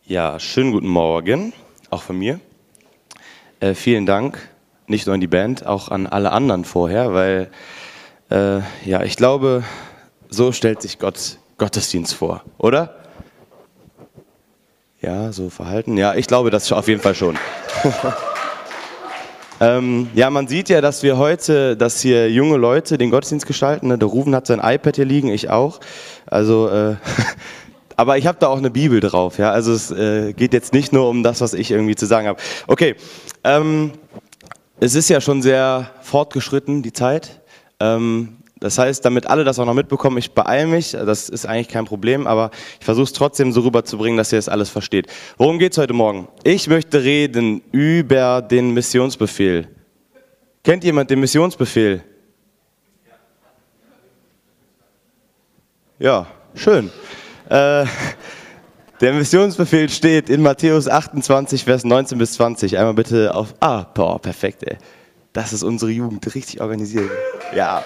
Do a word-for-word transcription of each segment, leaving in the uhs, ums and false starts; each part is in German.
Ja, schönen guten Morgen, auch von mir. Äh, vielen Dank, nicht nur an die Band, auch an alle anderen vorher, weil äh, ja, ich glaube, so stellt sich Gott Gottesdienst vor, oder? Ja, so verhalten. Ja, ich glaube das auf jeden Fall schon. ähm, ja, man sieht ja, dass wir heute, dass hier junge Leute den Gottesdienst gestalten. Ne? Der Ruven hat sein iPad hier liegen, ich auch. Also äh, aber ich habe da auch eine Bibel drauf, ja. Also es äh, geht jetzt nicht nur um das, was ich irgendwie zu sagen habe. Okay, ähm, es ist ja schon sehr fortgeschritten, die Zeit. Ähm, das heißt, damit alle das auch noch mitbekommen, ich beeile mich, das ist eigentlich kein Problem, aber ich versuche es trotzdem so rüberzubringen, dass ihr das alles versteht. Worum geht es heute Morgen? Ich möchte reden über den Missionsbefehl. Kennt jemand den Missionsbefehl? Ja, schön. Äh, der Missionsbefehl steht in Matthäus achtundzwanzig, Vers neunzehn bis zwanzig. Einmal bitte auf... Ah, boah, perfekt, ey. Das ist unsere Jugend, richtig organisiert. Ja.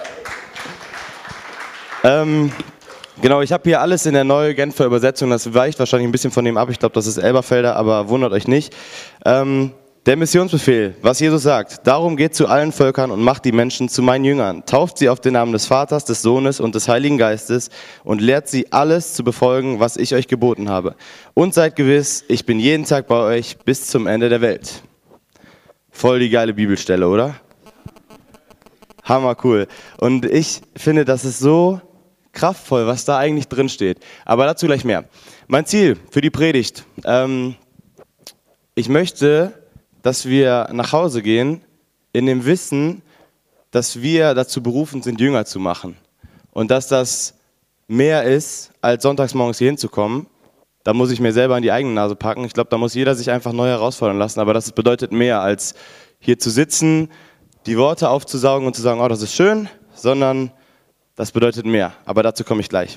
Ähm, genau, ich habe hier alles in der neuen Genfer Übersetzung. Das weicht wahrscheinlich ein bisschen von dem ab. Ich glaube, das ist Elberfelder, aber wundert euch nicht. Ähm, Der Missionsbefehl, was Jesus sagt: Darum geht zu allen Völkern und macht die Menschen zu meinen Jüngern. Tauft sie auf den Namen des Vaters, des Sohnes und des Heiligen Geistes und lehrt sie, alles zu befolgen, was ich euch geboten habe. Und seid gewiss, ich bin jeden Tag bei euch bis zum Ende der Welt. Voll die geile Bibelstelle, oder? Hammer cool. Und ich finde, das ist so kraftvoll, was da eigentlich drin steht. Aber dazu gleich mehr. Mein Ziel für die Predigt. Ähm, ich möchte... dass wir nach Hause gehen in dem Wissen, dass wir dazu berufen sind, Jünger zu machen. Und dass das mehr ist, als sonntags morgens hier hinzukommen. Da muss ich mir selber in die eigene Nase packen. Ich glaube, da muss jeder sich einfach neu herausfordern lassen. Aber das bedeutet mehr, als hier zu sitzen, die Worte aufzusaugen und zu sagen, oh, das ist schön, sondern das bedeutet mehr. Aber dazu komme ich gleich.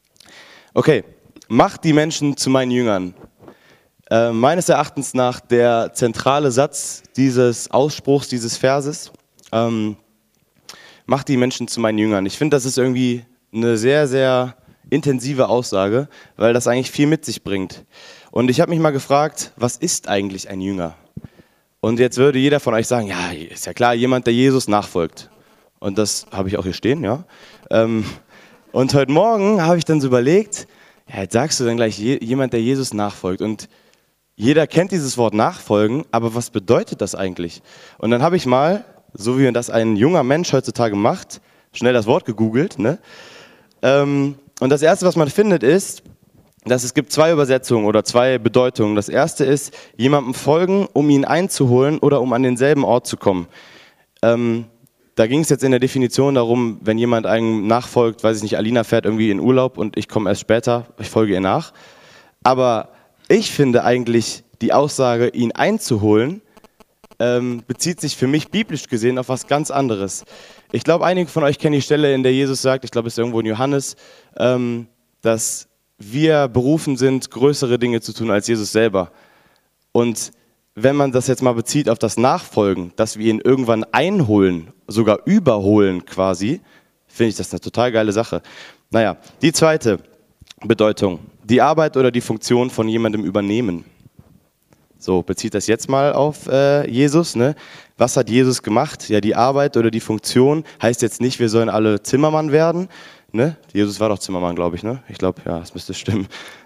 Okay, macht die Menschen zu meinen Jüngern. Äh, meines Erachtens nach der zentrale Satz dieses Ausspruchs, dieses Verses, ähm, macht die Menschen zu meinen Jüngern. Ich finde, das ist irgendwie eine sehr, sehr intensive Aussage, weil das eigentlich viel mit sich bringt. Und ich habe mich mal gefragt, was ist eigentlich ein Jünger? Und jetzt würde jeder von euch sagen, ja, ist ja klar, jemand, der Jesus nachfolgt. Und das habe ich auch hier stehen, ja. Ähm, und heute Morgen habe ich dann so überlegt, ja, jetzt sagst du dann gleich, jemand, der Jesus nachfolgt. Und jeder kennt dieses Wort nachfolgen, aber was bedeutet das eigentlich? Und dann habe ich mal, so wie das ein junger Mensch heutzutage macht, schnell das Wort gegoogelt. Ne? Ähm, und das Erste, was man findet, ist, dass es gibt zwei Übersetzungen oder zwei Bedeutungen. Das Erste ist, jemandem folgen, um ihn einzuholen oder um an denselben Ort zu kommen. Ähm, da ging es jetzt in der Definition darum, wenn jemand einem nachfolgt, weiß ich nicht, Alina fährt irgendwie in Urlaub und ich komme erst später, ich folge ihr nach. Aber ich finde eigentlich, die Aussage, ihn einzuholen, ähm, bezieht sich für mich biblisch gesehen auf was ganz anderes. Ich glaube, einige von euch kennen die Stelle, in der Jesus sagt, ich glaube, es ist irgendwo in Johannes, ähm, dass wir berufen sind, größere Dinge zu tun als Jesus selber. Und wenn man das jetzt mal bezieht auf das Nachfolgen, dass wir ihn irgendwann einholen, sogar überholen quasi, finde ich das eine total geile Sache. Naja, die zweite Bedeutung. Die Arbeit oder die Funktion von jemandem übernehmen. So, bezieht das jetzt mal auf äh, Jesus. Ne? Was hat Jesus gemacht? Ja, die Arbeit oder die Funktion heißt jetzt nicht, wir sollen alle Zimmermann werden. Ne? Jesus war doch Zimmermann, glaube ich. Ne? Ich glaube, ja, das müsste stimmen.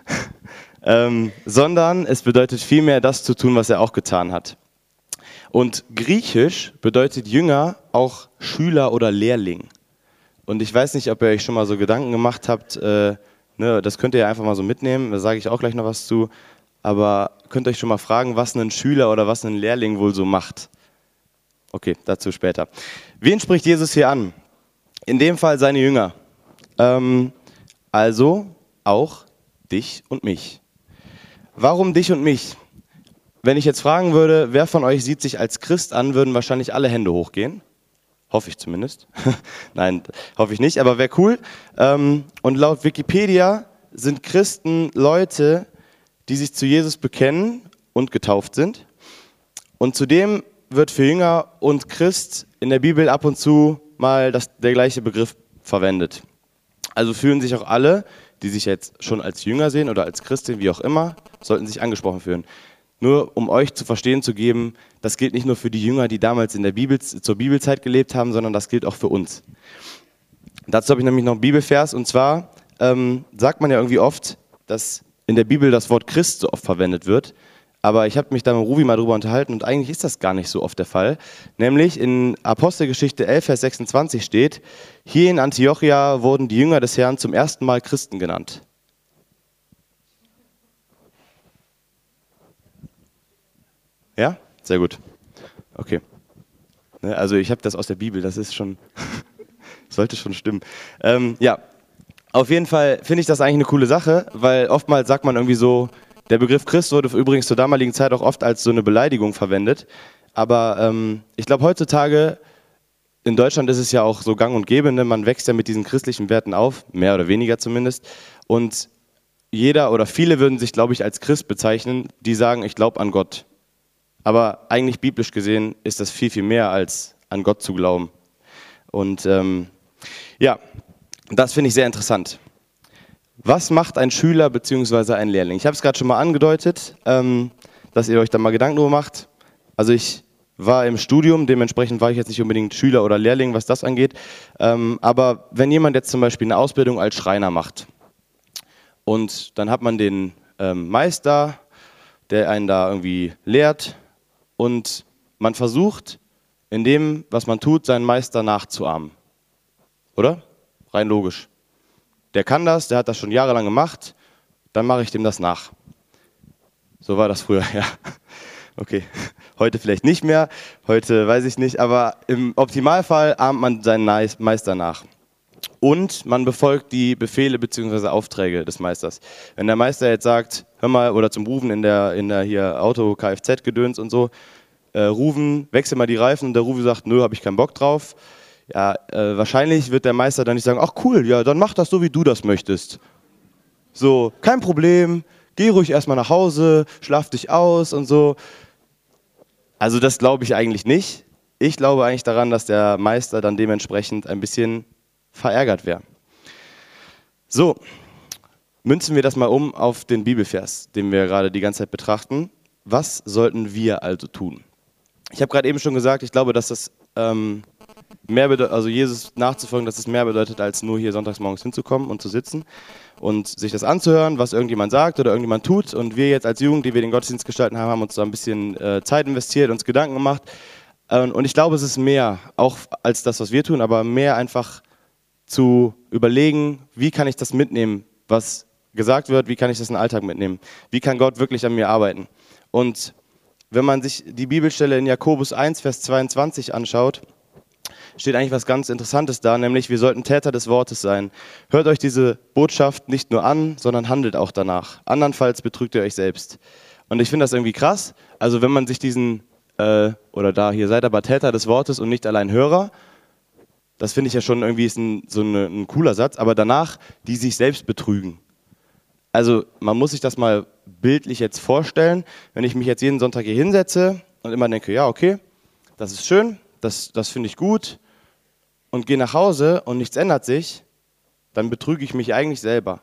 ähm, sondern es bedeutet vielmehr, das zu tun, was er auch getan hat. Und griechisch bedeutet Jünger auch Schüler oder Lehrling. Und ich weiß nicht, ob ihr euch schon mal so Gedanken gemacht habt, äh, Ne, das könnt ihr ja einfach mal so mitnehmen, da sage ich auch gleich noch was zu. Aber könnt ihr euch schon mal fragen, was ein Schüler oder was ein Lehrling wohl so macht. Okay, dazu später. Wen spricht Jesus hier an? In dem Fall seine Jünger. Ähm, also auch dich und mich. Warum dich und mich? Wenn ich jetzt fragen würde, wer von euch sieht sich als Christ an, würden wahrscheinlich alle Hände hochgehen. Hoffe ich zumindest. Nein, hoffe ich nicht, aber wäre cool. Ähm, und laut Wikipedia sind Christen Leute, die sich zu Jesus bekennen und getauft sind. Und zudem wird für Jünger und Christ in der Bibel ab und zu mal das, der gleiche Begriff verwendet. Also fühlen sich auch alle, die sich jetzt schon als Jünger sehen oder als Christin, wie auch immer, sollten sich angesprochen fühlen. Nur um euch zu verstehen zu geben, das gilt nicht nur für die Jünger, die damals in der Bibel, zur Bibelzeit gelebt haben, sondern das gilt auch für uns. Dazu habe ich nämlich noch einen Bibelvers, und zwar ähm, sagt man ja irgendwie oft, dass in der Bibel das Wort Christ so oft verwendet wird, aber ich habe mich da mit Ruvi mal drüber unterhalten und eigentlich ist das gar nicht so oft der Fall. Nämlich in Apostelgeschichte elf, Vers sechsundzwanzig steht, hier in Antiochia wurden die Jünger des Herrn zum ersten Mal Christen genannt. Ja? Sehr gut. Okay. Also ich habe das aus der Bibel, das ist schon, sollte schon stimmen. Ähm, ja, auf jeden Fall finde ich das eigentlich eine coole Sache, weil oftmals sagt man irgendwie so, der Begriff Christ wurde übrigens zur damaligen Zeit auch oft als so eine Beleidigung verwendet. Aber ähm, ich glaube heutzutage, in Deutschland ist es ja auch so gang und gäbe, ne? Man wächst ja mit diesen christlichen Werten auf, mehr oder weniger zumindest. Und jeder oder viele würden sich, glaube ich, als Christ bezeichnen, die sagen, ich glaube an Gott. Aber eigentlich biblisch gesehen ist das viel, viel mehr als an Gott zu glauben. Und ähm, ja, das finde ich sehr interessant. Was macht ein Schüler bzw. ein Lehrling? Ich habe es gerade schon mal angedeutet, ähm, dass ihr euch da mal Gedanken drüber macht. Also ich war im Studium, dementsprechend war ich jetzt nicht unbedingt Schüler oder Lehrling, was das angeht. Ähm, aber wenn jemand jetzt zum Beispiel eine Ausbildung als Schreiner macht und dann hat man den ähm, Meister, der einen da irgendwie lehrt, und man versucht, in dem, was man tut, seinen Meister nachzuahmen. Oder? Rein logisch. Der kann das, der hat das schon jahrelang gemacht, dann mache ich dem das nach. So war das früher, ja. Okay, heute vielleicht nicht mehr, heute weiß ich nicht, aber im Optimalfall ahmt man seinen Meister nach. Und man befolgt die Befehle bzw. Aufträge des Meisters. Wenn der Meister jetzt sagt, hör mal, oder zum Rufen in der, in der hier Auto, Kfz-Gedöns und so, äh, Rufen, wechsel mal die Reifen, und der Rufi sagt, nö, habe ich keinen Bock drauf. Ja, äh, wahrscheinlich wird der Meister dann nicht sagen, ach cool, ja, dann mach das so, wie du das möchtest. So, kein Problem, geh ruhig erstmal nach Hause, schlaf dich aus und so. Also das glaube ich eigentlich nicht. Ich glaube eigentlich daran, dass der Meister dann dementsprechend ein bisschen verärgert wäre. So, münzen wir das mal um auf den Bibelvers, den wir gerade die ganze Zeit betrachten. Was sollten wir also tun? Ich habe gerade eben schon gesagt, ich glaube, dass das ähm, mehr bedeutet, also Jesus nachzufolgen, dass es mehr bedeutet, als nur hier sonntags morgens hinzukommen und zu sitzen und sich das anzuhören, was irgendjemand sagt oder irgendjemand tut. Und wir jetzt als Jugend, die wir den Gottesdienst gestalten haben, haben uns da ein bisschen äh, Zeit investiert, uns Gedanken gemacht. Ähm, und ich glaube, es ist mehr, auch als das, was wir tun, aber mehr einfach zu überlegen, wie kann ich das mitnehmen, was gesagt wird, wie kann ich das in den Alltag mitnehmen, wie kann Gott wirklich an mir arbeiten. Und wenn man sich die Bibelstelle in Jakobus eins, Vers zweiundzwanzig anschaut, steht eigentlich was ganz Interessantes da, nämlich wir sollten Täter des Wortes sein. Hört euch diese Botschaft nicht nur an, sondern handelt auch danach. Andernfalls betrügt ihr euch selbst. Und ich finde das irgendwie krass, also wenn man sich diesen, äh, oder da, hier seid aber Täter des Wortes und nicht allein Hörer, das finde ich ja schon irgendwie ist ein, so eine, ein cooler Satz, aber danach, die sich selbst betrügen. Also man muss sich das mal bildlich jetzt vorstellen, wenn ich mich jetzt jeden Sonntag hier hinsetze und immer denke, ja okay, das ist schön, das, das finde ich gut und gehe nach Hause und nichts ändert sich, dann betrüge ich mich eigentlich selber.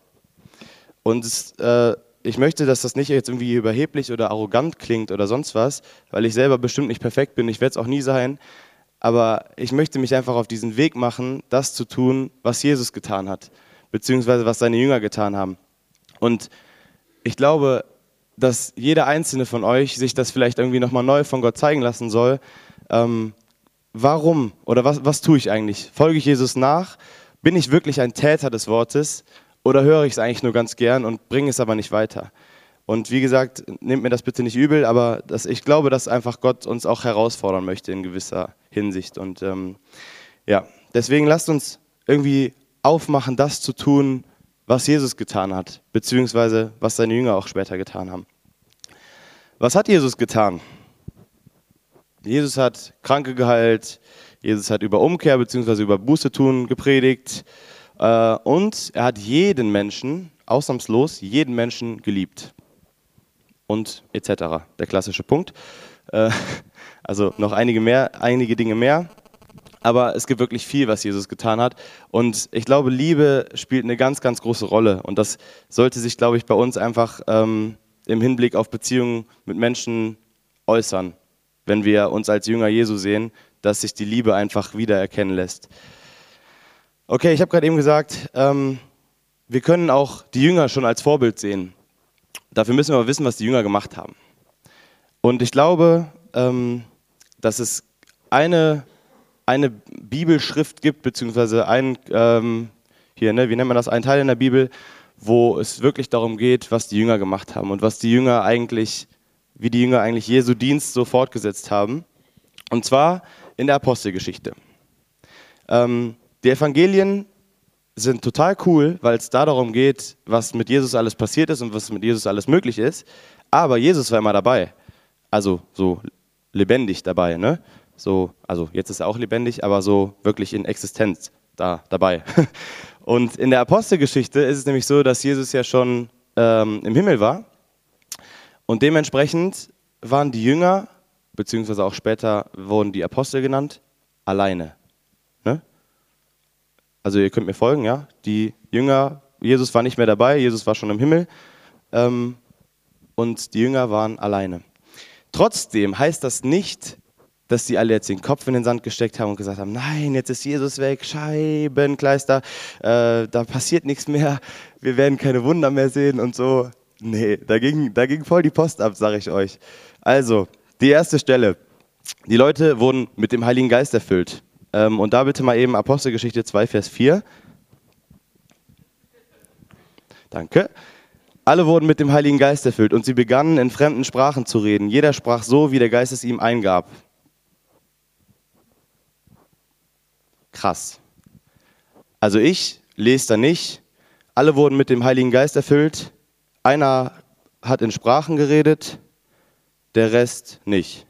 Und es, äh, ich möchte, dass das nicht jetzt irgendwie überheblich oder arrogant klingt oder sonst was, weil ich selber bestimmt nicht perfekt bin, ich werde es auch nie sein. Aber ich möchte mich einfach auf diesen Weg machen, das zu tun, was Jesus getan hat, beziehungsweise was seine Jünger getan haben. Und ich glaube, dass jeder einzelne von euch sich das vielleicht irgendwie nochmal neu von Gott zeigen lassen soll. Ähm, warum oder was, was tue ich eigentlich? Folge ich Jesus nach? Bin ich wirklich ein Täter des Wortes oder höre ich es eigentlich nur ganz gern und bringe es aber nicht weiter? Und wie gesagt, nehmt mir das bitte nicht übel, aber das, ich glaube, dass einfach Gott uns auch herausfordern möchte in gewisser Hinsicht. Und ähm, ja, deswegen lasst uns irgendwie aufmachen, das zu tun, was Jesus getan hat, beziehungsweise was seine Jünger auch später getan haben. Was hat Jesus getan? Jesus hat Kranke geheilt, Jesus hat über Umkehr beziehungsweise über Buße tun gepredigt äh, und er hat jeden Menschen, ausnahmslos jeden Menschen geliebt. Und et cetera. Der klassische Punkt. Äh, also noch einige mehr, einige Dinge mehr. Aber es gibt wirklich viel, was Jesus getan hat. Und ich glaube, Liebe spielt eine ganz, ganz große Rolle. Und das sollte sich, glaube ich, bei uns einfach ähm, im Hinblick auf Beziehungen mit Menschen äußern, wenn wir uns als Jünger Jesu sehen, dass sich die Liebe einfach wiedererkennen lässt. Okay, ich habe gerade eben gesagt, ähm, wir können auch die Jünger schon als Vorbild sehen. Dafür müssen wir aber wissen, was die Jünger gemacht haben. Und ich glaube, ähm, dass es eine, eine Bibelschrift gibt, beziehungsweise ein, ähm, hier, ne, wie nennt man das, ein Teil in der Bibel, wo es wirklich darum geht, was die Jünger gemacht haben und was die Jünger eigentlich, wie die Jünger eigentlich Jesu Dienst so fortgesetzt haben. Und zwar in der Apostelgeschichte. Ähm, die Evangelien sind total cool, weil es da darum geht, was mit Jesus alles passiert ist und was mit Jesus alles möglich ist. Aber Jesus war immer dabei. Also so lebendig dabei, ne? So, also jetzt ist er auch lebendig, aber so wirklich in Existenz da dabei. Und in der Apostelgeschichte ist es nämlich so, dass Jesus ja schon ähm, im Himmel war. Und dementsprechend waren die Jünger, beziehungsweise auch später wurden die Apostel genannt, alleine. Ne? Also ihr könnt mir folgen, ja? Die Jünger, Jesus war nicht mehr dabei, Jesus war schon im Himmel. Ähm, und die Jünger waren alleine. Trotzdem heißt das nicht, dass die alle jetzt den Kopf in den Sand gesteckt haben und gesagt haben, nein, jetzt ist Jesus weg, Scheibenkleister, äh, da passiert nichts mehr, wir werden keine Wunder mehr sehen und so. Nee, da ging, da ging voll die Post ab, sage ich euch. Also, die erste Stelle. Die Leute wurden mit dem Heiligen Geist erfüllt. Ähm, und da bitte mal eben Apostelgeschichte zwei, Vers vier. Danke. Alle wurden mit dem Heiligen Geist erfüllt und sie begannen in fremden Sprachen zu reden. Jeder sprach so, wie der Geist es ihm eingab. Krass. Also ich lese da nicht, alle wurden mit dem Heiligen Geist erfüllt, einer hat in Sprachen geredet, der Rest nicht.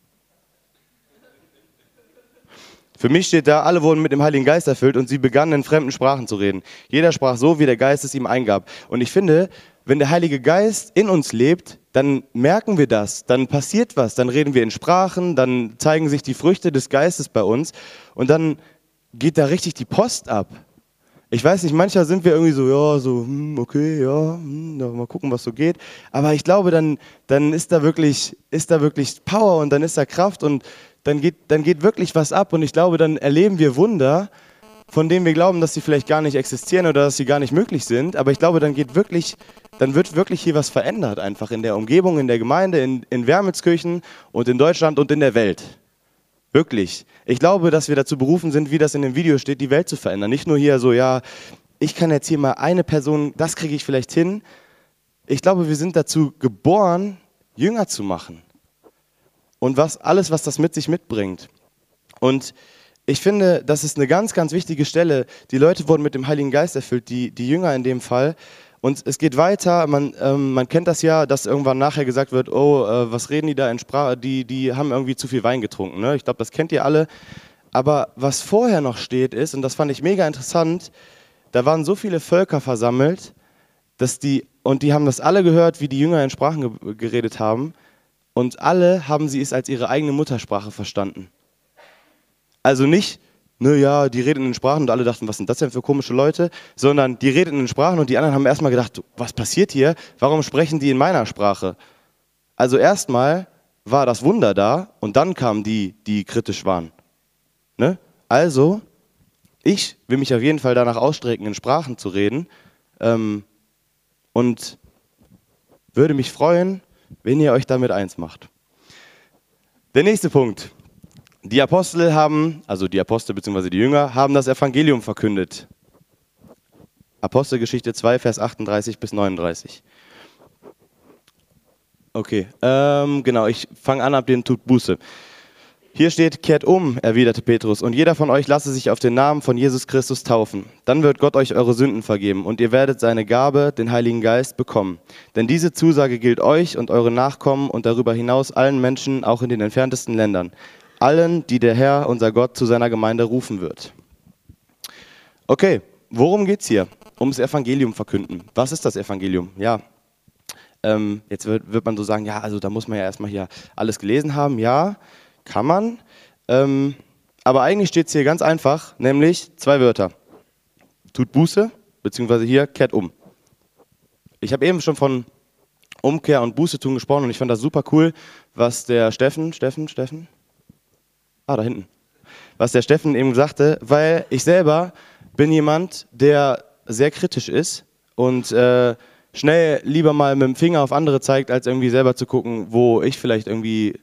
Für mich steht da, alle wurden mit dem Heiligen Geist erfüllt und sie begannen in fremden Sprachen zu reden. Jeder sprach so, wie der Geist es ihm eingab. Und ich finde, wenn der Heilige Geist in uns lebt, dann merken wir das, dann passiert was, dann reden wir in Sprachen, dann zeigen sich die Früchte des Geistes bei uns und dann geht da richtig die Post ab. Ich weiß nicht, manchmal sind wir irgendwie so, ja, so, hm, okay, ja, hm, mal gucken, was so geht. Aber ich glaube, dann, dann ist da wirklich, ist da wirklich Power und dann ist da Kraft und dann geht, dann geht wirklich was ab. Und ich glaube, dann erleben wir Wunder, von denen wir glauben, dass sie vielleicht gar nicht existieren oder dass sie gar nicht möglich sind. Aber ich glaube, dann geht wirklich, dann wird wirklich hier was verändert, einfach in der Umgebung, in der Gemeinde, in, in Wermelskirchen und in Deutschland und in der Welt. Wirklich. Ich glaube, dass wir dazu berufen sind, wie das in dem Video steht, die Welt zu verändern. Nicht nur hier so, ja, ich kann jetzt hier mal eine Person, das kriege ich vielleicht hin. Ich glaube, wir sind dazu geboren, Jünger zu machen. Und was, alles, was das mit sich mitbringt. Und ich finde, das ist eine ganz, ganz wichtige Stelle. Die Leute wurden mit dem Heiligen Geist erfüllt, die, die Jünger in dem Fall. Und es geht weiter, man, ähm, man kennt das ja, dass irgendwann nachher gesagt wird, oh, äh, was reden die da in Sprache, die, die haben irgendwie zu viel Wein getrunken. Ne? Ich glaube, das kennt ihr alle. Aber was vorher noch steht ist, und das fand ich mega interessant, da waren so viele Völker versammelt, dass die, und die haben das alle gehört, wie die Jünger in Sprachen ge- geredet haben, und alle haben sie es als ihre eigene Muttersprache verstanden. Also nicht, naja, die reden in Sprachen und alle dachten, was sind das denn für komische Leute, sondern die reden in Sprachen und die anderen haben erstmal gedacht, was passiert hier, warum sprechen die in meiner Sprache? Also erstmal war das Wunder da und dann kamen die, die kritisch waren. Ne? Also, ich will mich auf jeden Fall danach ausstrecken, in Sprachen zu reden ähm, und würde mich freuen, wenn ihr euch damit eins macht. Der nächste Punkt. Die Apostel haben, also die Apostel bzw. die Jünger, haben das Evangelium verkündet. Apostelgeschichte zwei, Vers achtunddreißig bis neununddreißig. Okay, ähm, genau, ich fange an ab dem Tut Buße. Hier steht, kehrt um, erwiderte Petrus, und jeder von euch lasse sich auf den Namen von Jesus Christus taufen. Dann wird Gott euch eure Sünden vergeben und ihr werdet seine Gabe, den Heiligen Geist, bekommen. Denn diese Zusage gilt euch und euren Nachkommen und darüber hinaus allen Menschen, auch in den entferntesten Ländern. Allen, die der Herr, unser Gott, zu seiner Gemeinde rufen wird. Okay, worum geht's hier? Ums Evangelium verkünden. Was ist das Evangelium? Ja, ähm, jetzt wird, wird man so sagen, ja, also da muss man ja erstmal hier alles gelesen haben. Ja, kann man. Ähm, aber eigentlich steht es hier ganz einfach, nämlich zwei Wörter. Tut Buße, beziehungsweise hier kehrt um. Ich habe eben schon von Umkehr und Buße tun gesprochen und ich fand das super cool, was der Steffen, Steffen, Steffen, ah, da hinten, was der Steffen eben sagte, weil ich selber bin jemand, der sehr kritisch ist und äh, schnell lieber mal mit dem Finger auf andere zeigt, als irgendwie selber zu gucken, wo ich vielleicht irgendwie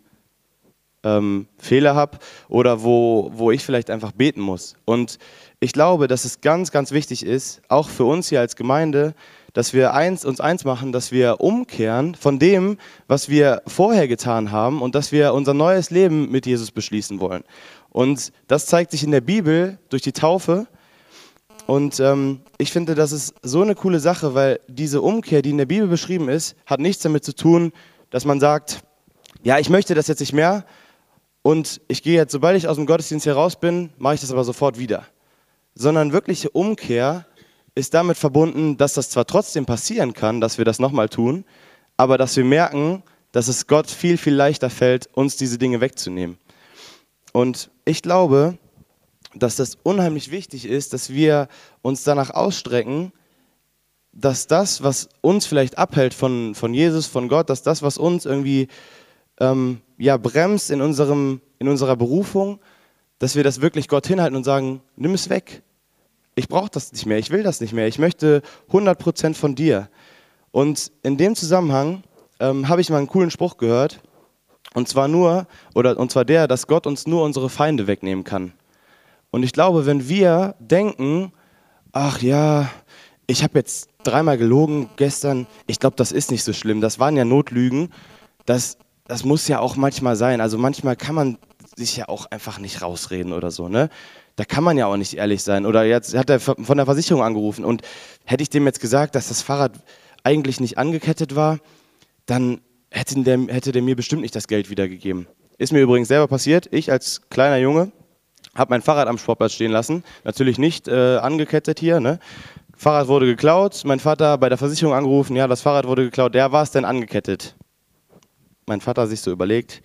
ähm, Fehler habe oder wo, wo ich vielleicht einfach beten muss. Und ich glaube, dass es ganz, ganz wichtig ist, auch für uns hier als Gemeinde, dass wir eins, uns eins machen, dass wir umkehren von dem, was wir vorher getan haben und dass wir unser neues Leben mit Jesus beschließen wollen. Und das zeigt sich in der Bibel durch die Taufe. Und ähm, ich finde, das ist so eine coole Sache, weil diese Umkehr, die in der Bibel beschrieben ist, hat nichts damit zu tun, dass man sagt, ja, ich möchte das jetzt nicht mehr und ich gehe jetzt, sobald ich aus dem Gottesdienst hier raus bin, mache ich das aber sofort wieder. Sondern wirkliche Umkehr ist damit verbunden, dass das zwar trotzdem passieren kann, dass wir das nochmal tun, aber dass wir merken, dass es Gott viel, viel leichter fällt, uns diese Dinge wegzunehmen. Und ich glaube, dass das unheimlich wichtig ist, dass wir uns danach ausstrecken, dass das, was uns vielleicht abhält von, von Jesus, von Gott, dass das, was uns irgendwie ähm, ja, bremst in, unserem, in unserer Berufung, dass wir das wirklich Gott hinhalten und sagen, nimm es weg. Ich brauche das nicht mehr, ich will das nicht mehr, ich möchte hundert Prozent von dir. Und in dem Zusammenhang ähm, habe ich mal einen coolen Spruch gehört, und zwar nur, oder und zwar der, dass Gott uns nur unsere Feinde wegnehmen kann. Und ich glaube, wenn wir denken, ach ja, ich habe jetzt dreimal gelogen gestern, ich glaube, das ist nicht so schlimm, das waren ja Notlügen, das, das muss ja auch manchmal sein. Also manchmal kann man sich ja auch einfach nicht rausreden oder so, ne? Da kann man ja auch nicht ehrlich sein. Oder jetzt hat er von der Versicherung angerufen und hätte ich dem jetzt gesagt, dass das Fahrrad eigentlich nicht angekettet war, dann hätte der, hätte der mir bestimmt nicht das Geld wiedergegeben. Ist mir übrigens selber passiert. Ich als kleiner Junge habe mein Fahrrad am Sportplatz stehen lassen. Natürlich nicht äh, angekettet hier, ne? Fahrrad wurde geklaut. Mein Vater bei der Versicherung angerufen, ja, das Fahrrad wurde geklaut. Der war es denn angekettet? Mein Vater sich so überlegt.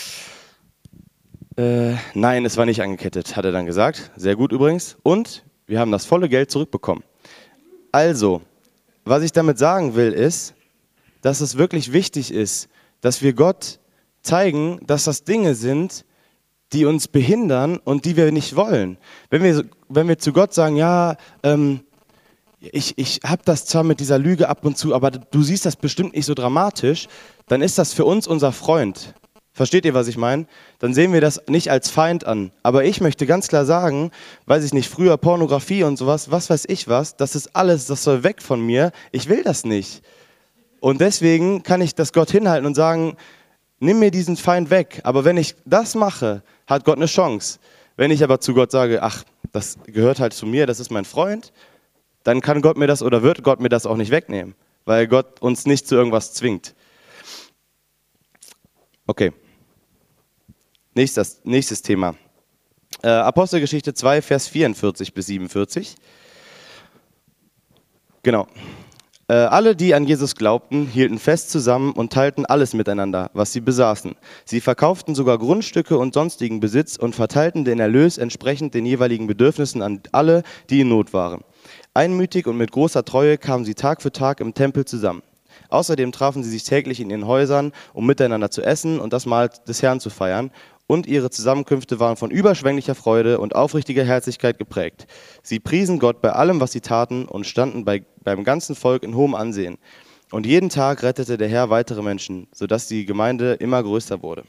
Äh, nein, es war nicht angekettet, hat er dann gesagt. Sehr gut übrigens. Und wir haben das volle Geld zurückbekommen. Also, was ich damit sagen will, ist, dass es wirklich wichtig ist, dass wir Gott zeigen, dass das Dinge sind, die uns behindern und die wir nicht wollen. Wenn wir, wenn wir zu Gott sagen, ja, ähm, ich, ich habe das zwar mit dieser Lüge ab und zu, aber du siehst das bestimmt nicht so dramatisch, dann ist das für uns unser Freund. Versteht ihr, was ich meine? Dann sehen wir das nicht als Feind an. Aber ich möchte ganz klar sagen, weiß ich nicht, früher Pornografie und sowas, was weiß ich was, das ist alles, das soll weg von mir. Ich will das nicht. Und deswegen kann ich das Gott hinhalten und sagen, nimm mir diesen Feind weg. Aber wenn ich das mache, hat Gott eine Chance. Wenn ich aber zu Gott sage, ach, das gehört halt zu mir, das ist mein Freund, dann kann Gott mir das oder wird Gott mir das auch nicht wegnehmen, weil Gott uns nicht zu irgendwas zwingt. Okay. Nächstes, nächstes Thema. Äh, Apostelgeschichte zwei, Vers vierundvierzig bis siebenundvierzig. Genau. Äh, alle, die an Jesus glaubten, hielten fest zusammen und teilten alles miteinander, was sie besaßen. Sie verkauften sogar Grundstücke und sonstigen Besitz und verteilten den Erlös entsprechend den jeweiligen Bedürfnissen an alle, die in Not waren. Einmütig und mit großer Treue kamen sie Tag für Tag im Tempel zusammen. Außerdem trafen sie sich täglich in ihren Häusern, um miteinander zu essen und das Mahl des Herrn zu feiern. Und ihre Zusammenkünfte waren von überschwänglicher Freude und aufrichtiger Herzlichkeit geprägt. Sie priesen Gott bei allem, was sie taten, und standen bei, beim ganzen Volk in hohem Ansehen. Und jeden Tag rettete der Herr weitere Menschen, sodass die Gemeinde immer größer wurde.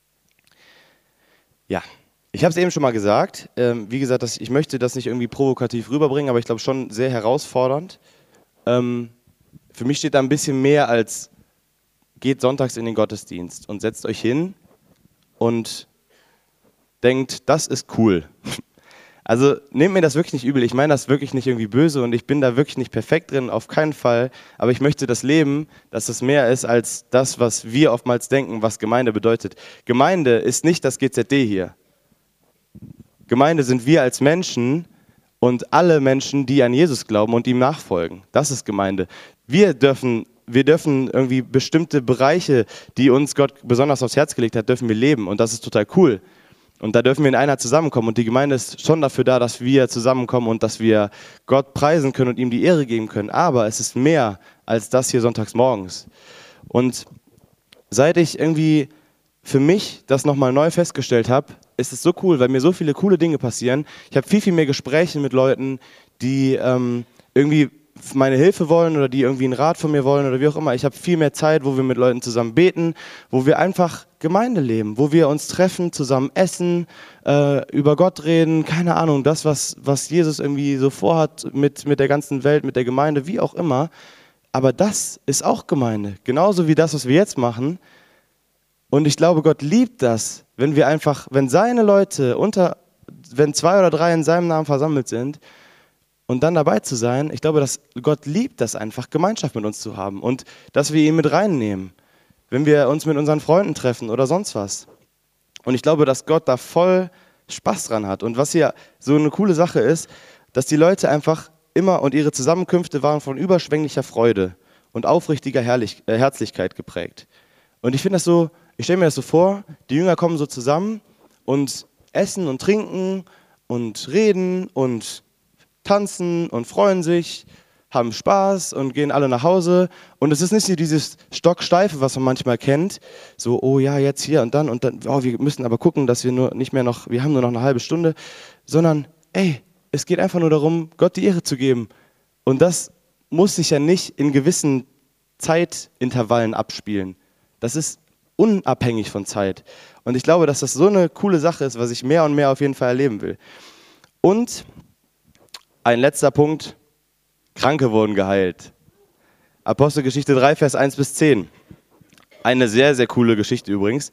Ja, ich habe es eben schon mal gesagt. Ähm, wie gesagt, dass ich möchte das nicht irgendwie provokativ rüberbringen, aber ich glaube schon sehr herausfordernd. Ähm, für mich steht da ein bisschen mehr als, geht sonntags in den Gottesdienst und setzt euch hin und denkt, das ist cool. Also nehmt mir das wirklich nicht übel, ich meine das wirklich nicht irgendwie böse und ich bin da wirklich nicht perfekt drin, auf keinen Fall, aber ich möchte das Leben, dass es mehr ist als das, was wir oftmals denken, was Gemeinde bedeutet. Gemeinde ist nicht das G Z D hier. Gemeinde sind wir als Menschen und alle Menschen, die an Jesus glauben und ihm nachfolgen. Das ist Gemeinde. Wir dürfen Wir dürfen irgendwie bestimmte Bereiche, die uns Gott besonders aufs Herz gelegt hat, dürfen wir leben und das ist total cool. Und da dürfen wir in Einheit zusammenkommen. Und die Gemeinde ist schon dafür da, dass wir zusammenkommen und dass wir Gott preisen können und ihm die Ehre geben können. Aber es ist mehr als das hier sonntags morgens. Und seit ich irgendwie für mich das nochmal neu festgestellt habe, ist es so cool, weil mir so viele coole Dinge passieren. Ich habe viel, viel mehr Gespräche mit Leuten, die ähm, irgendwie meine Hilfe wollen oder die irgendwie einen Rat von mir wollen oder wie auch immer. Ich habe viel mehr Zeit, wo wir mit Leuten zusammen beten, wo wir einfach Gemeinde leben, wo wir uns treffen, zusammen essen, äh, über Gott reden, keine Ahnung, das, was, was Jesus irgendwie so vorhat mit, mit der ganzen Welt, mit der Gemeinde, wie auch immer. Aber das ist auch Gemeinde, genauso wie das, was wir jetzt machen. Und ich glaube, Gott liebt das, wenn wir einfach, wenn seine Leute unter, wenn zwei oder drei in seinem Namen versammelt sind, und dann dabei zu sein, ich glaube, dass Gott liebt das einfach, Gemeinschaft mit uns zu haben und dass wir ihn mit reinnehmen, wenn wir uns mit unseren Freunden treffen oder sonst was. Und ich glaube, dass Gott da voll Spaß dran hat. Und was hier so eine coole Sache ist, dass die Leute einfach immer und ihre Zusammenkünfte waren von überschwänglicher Freude und aufrichtiger Herrlich, äh, Herzlichkeit geprägt. Und ich finde das so, ich stelle mir das so vor, die Jünger kommen so zusammen und essen und trinken und reden und tanzen und freuen sich, haben Spaß und gehen alle nach Hause. Und es ist nicht so dieses Stocksteife, was man manchmal kennt, so, oh ja, jetzt hier und dann und dann, oh, wir müssen aber gucken, dass wir nur nicht mehr noch, wir haben nur noch eine halbe Stunde, sondern, ey, es geht einfach nur darum, Gott die Ehre zu geben. Und das muss sich ja nicht in gewissen Zeitintervallen abspielen. Das ist unabhängig von Zeit. Und ich glaube, dass das so eine coole Sache ist, was ich mehr und mehr auf jeden Fall erleben will. Und ein letzter Punkt, Kranke wurden geheilt. Apostelgeschichte drei, Vers eins bis zehn. Eine sehr, sehr coole Geschichte übrigens.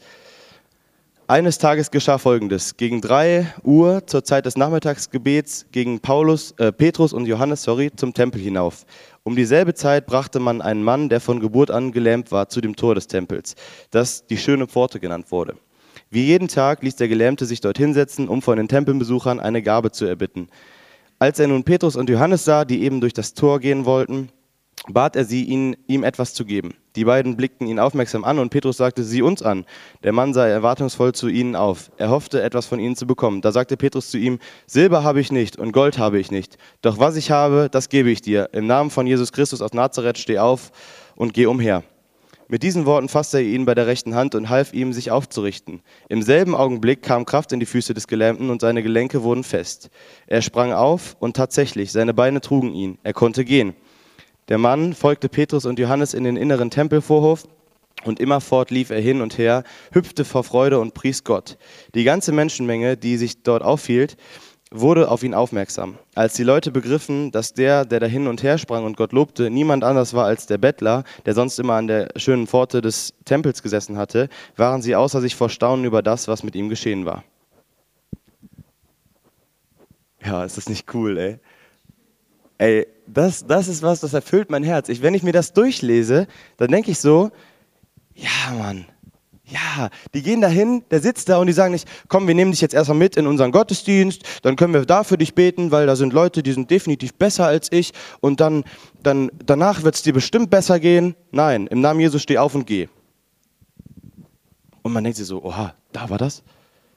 Eines Tages geschah Folgendes. Gegen drei Uhr zur Zeit des Nachmittagsgebets gingen Paulus, äh, Petrus und Johannes sorry, zum Tempel hinauf. Um dieselbe Zeit brachte man einen Mann, der von Geburt an gelähmt war, zu dem Tor des Tempels, das die schöne Pforte genannt wurde. Wie jeden Tag ließ der Gelähmte sich dort hinsetzen, um von den Tempelbesuchern eine Gabe zu erbitten. Als er nun Petrus und Johannes sah, die eben durch das Tor gehen wollten, bat er sie, ihn, ihm etwas zu geben. Die beiden blickten ihn aufmerksam an und Petrus sagte, sieh uns an. Der Mann sah erwartungsvoll zu ihnen auf. Er hoffte, etwas von ihnen zu bekommen. Da sagte Petrus zu ihm, Silber habe ich nicht und Gold habe ich nicht. Doch was ich habe, das gebe ich dir. Im Namen von Jesus Christus aus Nazareth steh auf und geh umher. Mit diesen Worten fasste er ihn bei der rechten Hand und half ihm, sich aufzurichten. Im selben Augenblick kam Kraft in die Füße des Gelähmten und seine Gelenke wurden fest. Er sprang auf und tatsächlich, seine Beine trugen ihn. Er konnte gehen. Der Mann folgte Petrus und Johannes in den inneren Tempelvorhof und immerfort lief er hin und her, hüpfte vor Freude und pries Gott. Die ganze Menschenmenge, die sich dort aufhielt, wurde auf ihn aufmerksam. Als die Leute begriffen, dass der, der da hin und her sprang und Gott lobte, niemand anders war als der Bettler, der sonst immer an der schönen Pforte des Tempels gesessen hatte, waren sie außer sich vor Staunen über das, was mit ihm geschehen war. Ja, ist das nicht cool, ey? Ey, das, das ist was, das erfüllt mein Herz. Ich, wenn ich mir das durchlese, dann denke ich so, ja, Mann, ja, die gehen dahin, der sitzt da und die sagen nicht, komm, wir nehmen dich jetzt erstmal mit in unseren Gottesdienst, dann können wir da für dich beten, weil da sind Leute, die sind definitiv besser als ich und dann, dann danach wird es dir bestimmt besser gehen. Nein, im Namen Jesus steh auf und geh. Und man denkt sich so, oha, da war das?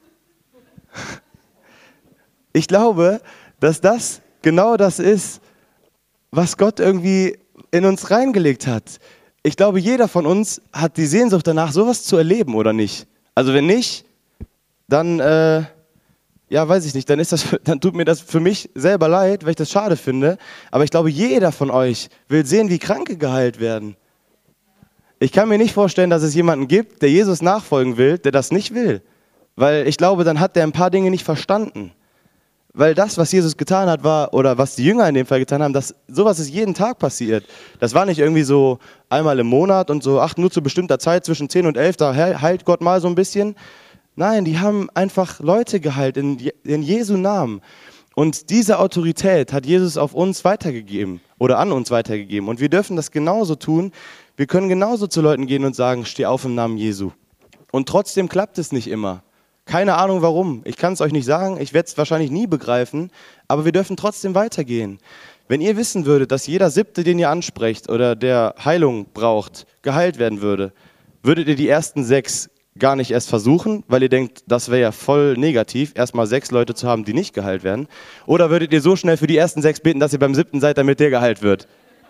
Ich glaube, dass das genau das ist, was Gott irgendwie in uns reingelegt hat. Ich glaube, jeder von uns hat die Sehnsucht danach, sowas zu erleben, oder nicht? Also wenn nicht, dann, äh, ja, weiß ich nicht, dann, ist das, dann tut mir das für mich selber leid, weil ich das schade finde. Aber ich glaube, jeder von euch will sehen, wie Kranke geheilt werden. Ich kann mir nicht vorstellen, dass es jemanden gibt, der Jesus nachfolgen will, der das nicht will. Weil ich glaube, dann hat der ein paar Dinge nicht verstanden. Weil das, was Jesus getan hat, war, oder was die Jünger in dem Fall getan haben, das, sowas ist jeden Tag passiert. Das war nicht irgendwie so einmal im Monat und so, ach, nur zu bestimmter Zeit zwischen zehn und elf, da heilt Gott mal so ein bisschen. Nein, die haben einfach Leute geheilt in, in Jesu Namen. Und diese Autorität hat Jesus auf uns weitergegeben oder an uns weitergegeben. Und wir dürfen das genauso tun. Wir können genauso zu Leuten gehen und sagen, steh auf im Namen Jesu. Und trotzdem klappt es nicht immer. Keine Ahnung warum. Ich kann es euch nicht sagen. Ich werde es wahrscheinlich nie begreifen. Aber wir dürfen trotzdem weitergehen. Wenn ihr wissen würdet, dass jeder Siebte, den ihr ansprecht oder der Heilung braucht, geheilt werden würde, würdet ihr die ersten sechs gar nicht erst versuchen, weil ihr denkt, das wäre ja voll negativ, erstmal sechs Leute zu haben, die nicht geheilt werden? Oder würdet ihr so schnell für die ersten sechs beten, dass ihr beim siebten seid, damit der geheilt wird?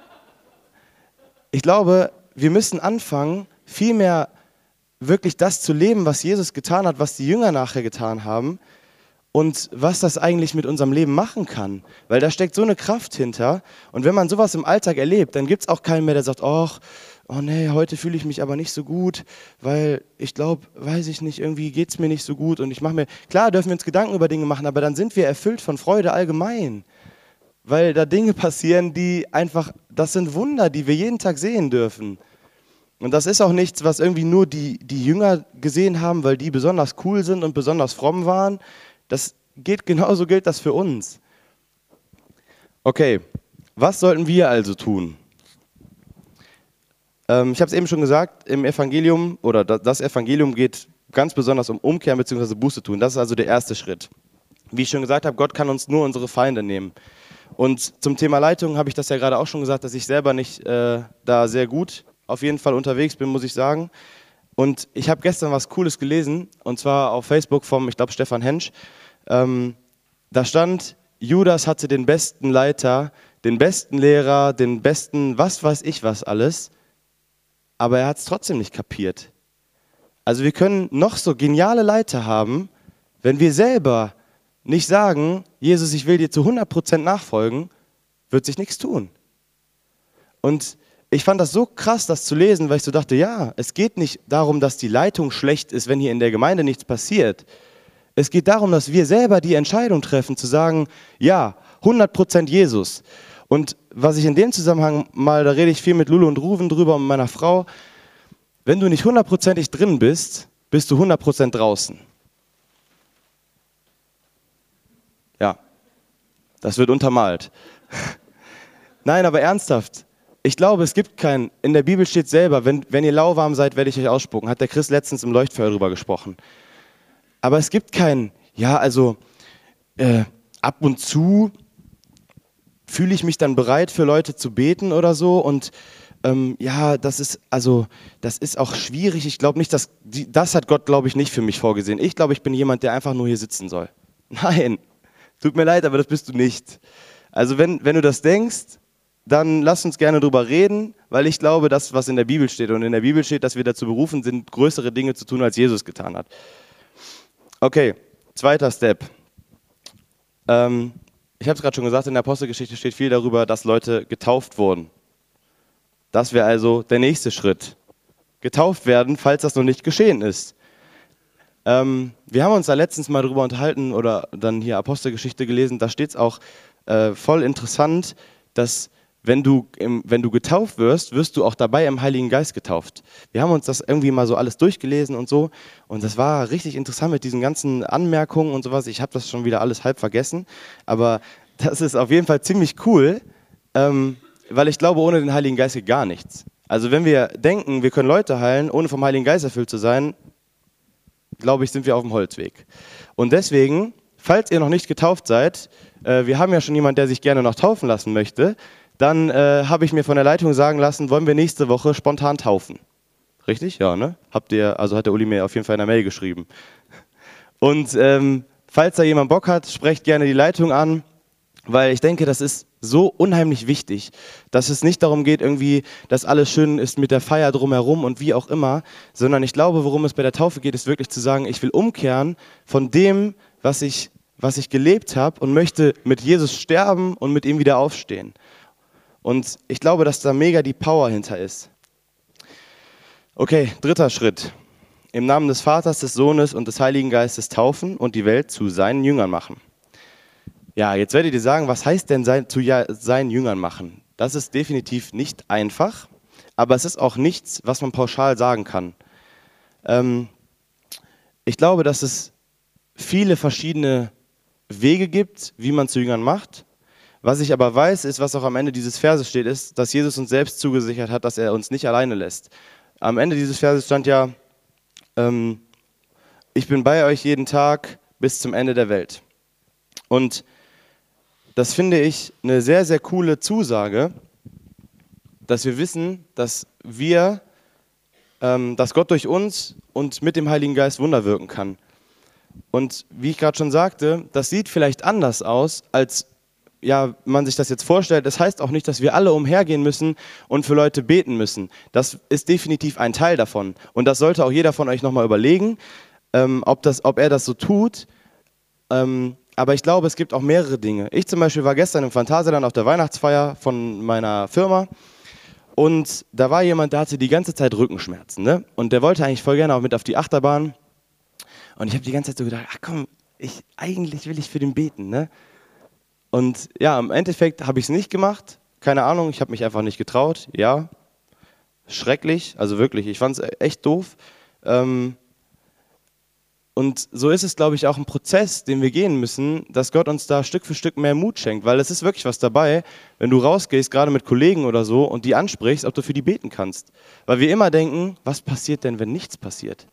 Ich glaube, wir müssen anfangen, viel mehr wirklich das zu leben, was Jesus getan hat, was die Jünger nachher getan haben und was das eigentlich mit unserem Leben machen kann. Weil da steckt so eine Kraft hinter. Und wenn man sowas im Alltag erlebt, dann gibt es auch keinen mehr, der sagt, oh, oh nee, heute fühle ich mich aber nicht so gut, weil ich glaube, weiß ich nicht, irgendwie geht es mir nicht so gut und ich mache mir, klar dürfen wir uns Gedanken über Dinge machen, aber dann sind wir erfüllt von Freude allgemein. Weil da Dinge passieren, die einfach, das sind Wunder, die wir jeden Tag sehen dürfen. Und das ist auch nichts, was irgendwie nur die, die Jünger gesehen haben, weil die besonders cool sind und besonders fromm waren. Das geht, genauso gilt das für uns. Okay, was sollten wir also tun? Ähm, ich habe es eben schon gesagt, im Evangelium, oder das Evangelium geht ganz besonders um Umkehr bzw. Buße tun. Das ist also der erste Schritt. Wie ich schon gesagt habe, Gott kann uns nur unsere Feinde nehmen. Und zum Thema Leitung habe ich das ja gerade auch schon gesagt, dass ich selber nicht äh, da sehr gut auf jeden Fall unterwegs bin, muss ich sagen. Und ich habe gestern was Cooles gelesen, und zwar auf Facebook vom, ich glaube, Stefan Hensch. Ähm, da stand, Judas hatte den besten Leiter, den besten Lehrer, den besten was weiß ich was alles, aber er hat es trotzdem nicht kapiert. Also wir können noch so geniale Leiter haben, wenn wir selber nicht sagen, Jesus, ich will dir zu hundert Prozent nachfolgen, wird sich nichts tun. Und ich fand das so krass, das zu lesen, weil ich so dachte, ja, es geht nicht darum, dass die Leitung schlecht ist, wenn hier in der Gemeinde nichts passiert. Es geht darum, dass wir selber die Entscheidung treffen, zu sagen, ja, hundert Prozent Jesus. Und was ich in dem Zusammenhang mal, da rede ich viel mit Lulu und Ruven drüber und mit meiner Frau, wenn du nicht hundertprozentig drin bist, bist du hundert Prozent draußen. Ja, das wird untermalt. Nein, aber ernsthaft. Ich glaube, es gibt keinen, in der Bibel steht selber, wenn, wenn ihr lauwarm seid, werde ich euch ausspucken. Hat der Chris letztens im Leuchtfeuer drüber gesprochen. Aber es gibt keinen, ja, also äh, ab und zu fühle ich mich dann bereit, für Leute zu beten oder so. Und ähm, ja, das ist, also, das ist auch schwierig. Ich glaube nicht, dass, die, das hat Gott, glaube ich, nicht für mich vorgesehen. Ich glaube, ich bin jemand, der einfach nur hier sitzen soll. Nein, tut mir leid, aber das bist du nicht. Also wenn, wenn du das denkst, dann lass uns gerne drüber reden, weil ich glaube, das, was in der Bibel steht, und in der Bibel steht, dass wir dazu berufen sind, größere Dinge zu tun, als Jesus getan hat. Okay, zweiter Step. Ähm, ich habe es gerade schon gesagt, in der Apostelgeschichte steht viel darüber, dass Leute getauft wurden. Das wäre also der nächste Schritt. Getauft werden, falls das noch nicht geschehen ist. Ähm, wir haben uns da letztens mal drüber unterhalten oder dann hier Apostelgeschichte gelesen, da steht es auch äh, voll interessant, dass wenn du, im, wenn du getauft wirst, wirst du auch dabei im Heiligen Geist getauft. Wir haben uns das irgendwie mal so alles durchgelesen und so und das war richtig interessant mit diesen ganzen Anmerkungen und sowas. Ich habe das schon wieder alles halb vergessen, aber das ist auf jeden Fall ziemlich cool, ähm, weil ich glaube, ohne den Heiligen Geist geht gar nichts. Also wenn wir denken, wir können Leute heilen, ohne vom Heiligen Geist erfüllt zu sein, glaube ich, sind wir auf dem Holzweg. Und deswegen, falls ihr noch nicht getauft seid, äh, wir haben ja schon jemanden, der sich gerne noch taufen lassen möchte, dann äh, habe ich mir von der Leitung sagen lassen, wollen wir nächste Woche spontan taufen. Richtig? Ja, ne? Habt ihr, also hat der Uli mir auf jeden Fall in der Mail geschrieben. Und ähm, falls da jemand Bock hat, sprecht gerne die Leitung an, weil ich denke, das ist so unheimlich wichtig, dass es nicht darum geht, irgendwie, dass alles schön ist mit der Feier drumherum und wie auch immer, sondern ich glaube, worum es bei der Taufe geht, ist wirklich zu sagen, ich will umkehren von dem, was ich, was ich gelebt habe und möchte mit Jesus sterben und mit ihm wieder aufstehen. Und ich glaube, dass da mega die Power hinter ist. Okay, dritter Schritt. Im Namen des Vaters, des Sohnes und des Heiligen Geistes taufen und die Welt zu seinen Jüngern machen. Ja, jetzt werdet ihr sagen, was heißt denn sein, zu ja, seinen Jüngern machen? Das ist definitiv nicht einfach, aber es ist auch nichts, was man pauschal sagen kann. Ähm, ich glaube, dass es viele verschiedene Wege gibt, wie man zu Jüngern macht. Was ich aber weiß, ist, was auch am Ende dieses Verses steht, ist, dass Jesus uns selbst zugesichert hat, dass er uns nicht alleine lässt. Am Ende dieses Verses stand ja, ähm, ich bin bei euch jeden Tag bis zum Ende der Welt. Und das finde ich eine sehr, sehr coole Zusage, dass wir wissen, dass wir ähm, dass Gott durch uns und mit dem Heiligen Geist Wunder wirken kann. Und wie ich gerade schon sagte, das sieht vielleicht anders aus, als ja, man sich das jetzt vorstellt. Das heißt auch nicht, dass wir alle umhergehen müssen und für Leute beten müssen. Das ist definitiv ein Teil davon. Und das sollte auch jeder von euch nochmal überlegen, ähm, ob, das, ob er das so tut. Ähm, aber ich glaube, es gibt auch mehrere Dinge. Ich zum Beispiel war gestern im Phantasialand auf der Weihnachtsfeier von meiner Firma. Und da war jemand, der hatte die ganze Zeit Rückenschmerzen. Ne? Und der wollte eigentlich voll gerne auch mit auf die Achterbahn. Und ich habe die ganze Zeit so gedacht, ach komm, ich, eigentlich will ich für den beten. Ne? Und ja, im Endeffekt habe ich es nicht gemacht. Keine Ahnung, ich habe mich einfach nicht getraut. Ja, schrecklich, also wirklich, ich fand es echt doof. Ähm, und so ist es, glaube ich, auch ein Prozess, den wir gehen müssen, dass Gott uns da Stück für Stück mehr Mut schenkt. Weil es ist wirklich was dabei, wenn du rausgehst, gerade mit Kollegen oder so, und die ansprichst, ob du für die beten kannst. Weil wir immer denken, was passiert denn, wenn nichts passiert?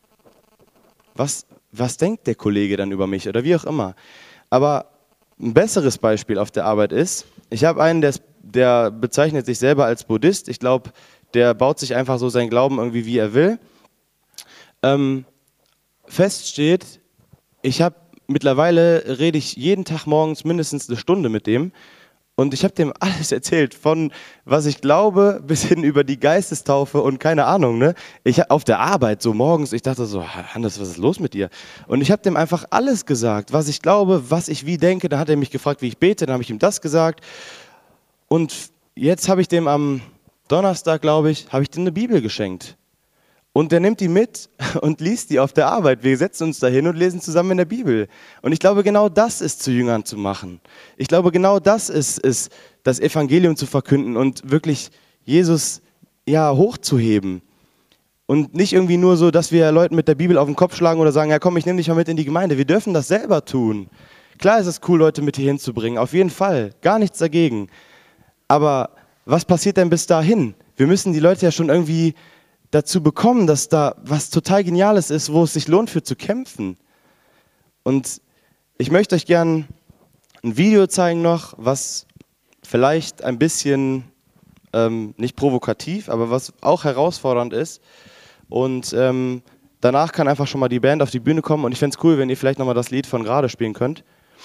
Was, was denkt der Kollege dann über mich oder wie auch immer? Aber ein besseres Beispiel auf der Arbeit ist, ich habe einen, der, der bezeichnet sich selber als Buddhist. Ich glaube, der baut sich einfach so seinen Glauben irgendwie, wie er will. Ähm, fest steht, ich habe mittlerweile rede ich jeden Tag morgens mindestens eine Stunde mit dem. Und ich habe dem alles erzählt, von was ich glaube bis hin über die Geistestaufe und keine Ahnung. Ne? Ich auf der Arbeit so morgens, ich dachte so, Hannes, was ist los mit dir? Und ich habe dem einfach alles gesagt, was ich glaube, was ich wie denke. Dann hat er mich gefragt, wie ich bete, dann habe ich ihm das gesagt. Und jetzt habe ich dem am Donnerstag, glaube ich, habe ich dem eine Bibel geschenkt. Und der nimmt die mit und liest die auf der Arbeit. Wir setzen uns dahin und lesen zusammen in der Bibel. Und ich glaube, genau das ist zu Jüngern zu machen. Ich glaube, genau das ist, ist das Evangelium zu verkünden und wirklich Jesus ja, hochzuheben. Und nicht irgendwie nur so, dass wir Leuten mit der Bibel auf den Kopf schlagen oder sagen, ja komm, ich nehme dich mal mit in die Gemeinde. Wir dürfen das selber tun. Klar ist es cool, Leute mit hier hinzubringen, auf jeden Fall. Gar nichts dagegen. Aber was passiert denn bis dahin? Wir müssen die Leute ja schon irgendwie dazu bekommen, dass da was total Geniales ist, wo es sich lohnt, für zu kämpfen. Und ich möchte euch gern ein Video zeigen noch, was vielleicht ein bisschen, ähm, nicht provokativ, aber was auch herausfordernd ist. Und ähm, danach kann einfach schon mal die Band auf die Bühne kommen und ich fände es cool, wenn ihr vielleicht nochmal das Lied von gerade spielen könnt.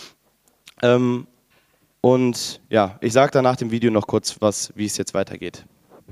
Ähm, und ja, ich sage dann nach dem Video noch kurz, was, wie es jetzt weitergeht.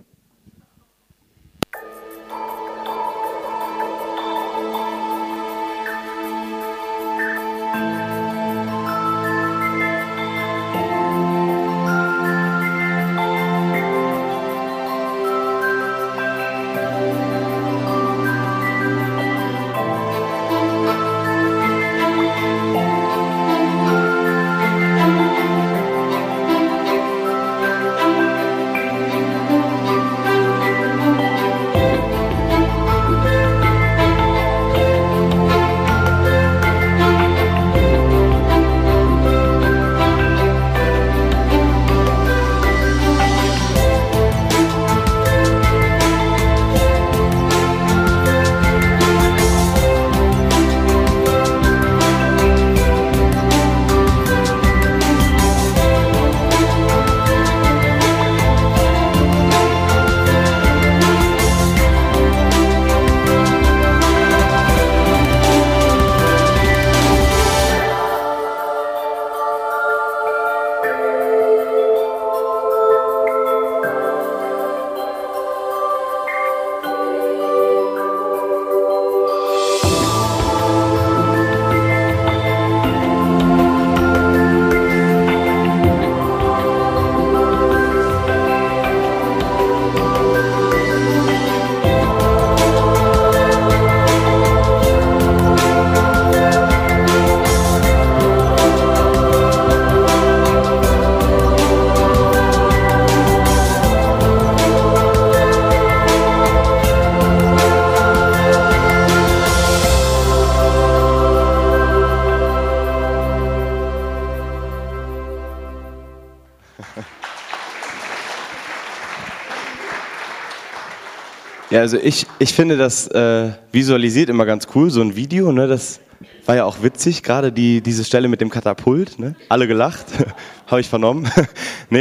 Ja, also ich, ich finde das äh, visualisiert immer ganz cool, so ein Video, ne, das war ja auch witzig, gerade die, diese Stelle mit dem Katapult, ne, alle gelacht, habe ich vernommen. Nee, aber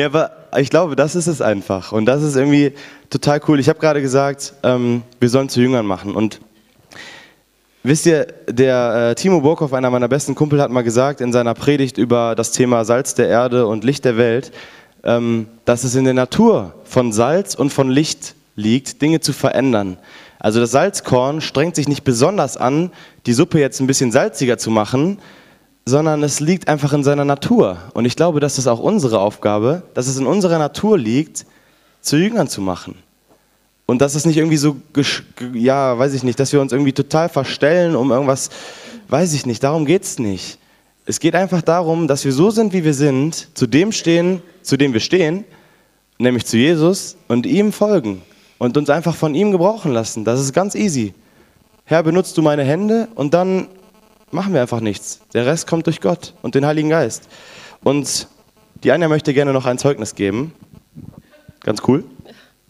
ich glaube, das ist es einfach. Und das ist irgendwie total cool. Ich habe gerade gesagt, ähm, wir sollen zu Jüngern machen. Und wisst ihr, der äh, Timo Burkhoff, einer meiner besten Kumpel, hat mal gesagt in seiner Predigt über das Thema Salz der Erde und Licht der Welt, ähm, dass es in der Natur von Salz und von Licht liegt, Dinge zu verändern. Also das Salzkorn strengt sich nicht besonders an, die Suppe jetzt ein bisschen salziger zu machen, sondern es liegt einfach in seiner Natur. Und ich glaube, das ist auch unsere Aufgabe, dass es in unserer Natur liegt, zu Jüngern zu machen. Und dass es nicht irgendwie so, ja, weiß ich nicht, dass wir uns irgendwie total verstellen, um irgendwas, weiß ich nicht, darum geht es nicht. Es geht einfach darum, dass wir so sind, wie wir sind, zu dem stehen, zu dem wir stehen, nämlich zu Jesus und ihm folgen und uns einfach von ihm gebrauchen lassen. Das ist ganz easy. Herr, benutzt du meine Hände und dann machen wir einfach nichts. Der Rest kommt durch Gott und den Heiligen Geist. Und die Anja möchte gerne noch ein Zeugnis geben. Ganz cool.